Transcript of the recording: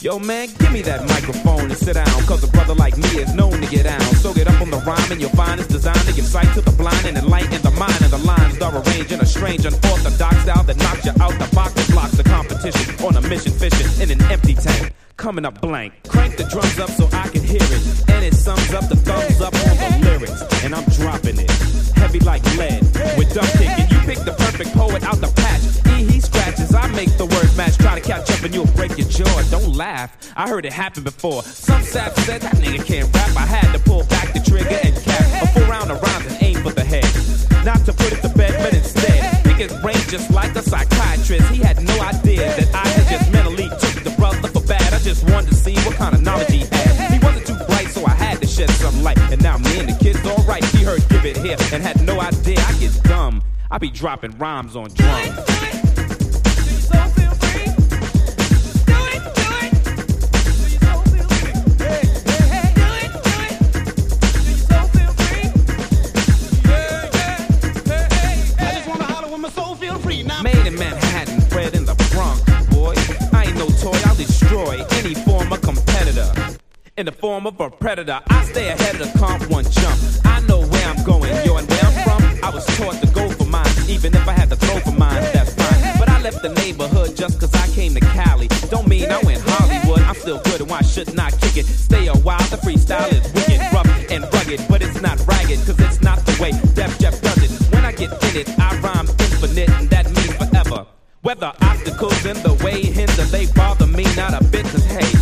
Yo man, give me that microphone and sit down, cause a brother like me is known to get down. So get up on the rhyme and you'll find it's designed to give sight to the blind and enlighten the mind. And the lines are arranged in a strange, unorthodox style that knocks you out the box and blocks the competition. On a mission fishing in an empty tank, coming up blank. Crank the drums up so I can hear it, and it sums up the thumbs up on the lyrics. And I'm dropping it, heavy like lead, with dumb kicking. You pick the perfect poet out the patch. He scratches, I make the word match. Try to catch up and you'll break your jaw. Don't laugh, I heard it happen before. Some sap said that nigga can't rap. I had to pull back the trigger and cap a full round of rhymes and aim for the head. Not to put it to bed, but instead pick his brain just like a psychiatrist. He had no idea that I had just mentally took the brother for bad. I just wanted to see what kind of knowledge he had. He wasn't too bright, so I had to shed some light. And now me and the kid's alright. He heard give it here and had no idea. I get dumb, I be dropping rhymes on drums. Made in Manhattan, bred in the Bronx, boy. I ain't no toy, I'll destroy any former competitor in the form of a predator. I stay ahead of the comp one jump. I know where I'm going, yo, and where I'm from. I was taught to go for mine, even if I had to throw for mine, that's fine. But I left the neighborhood just cause I came to Cali. Don't mean I went Hollywood, I'm still good and why should not kick it? Stay a while, the freestyle is wicked, rough and rugged, but it's not right.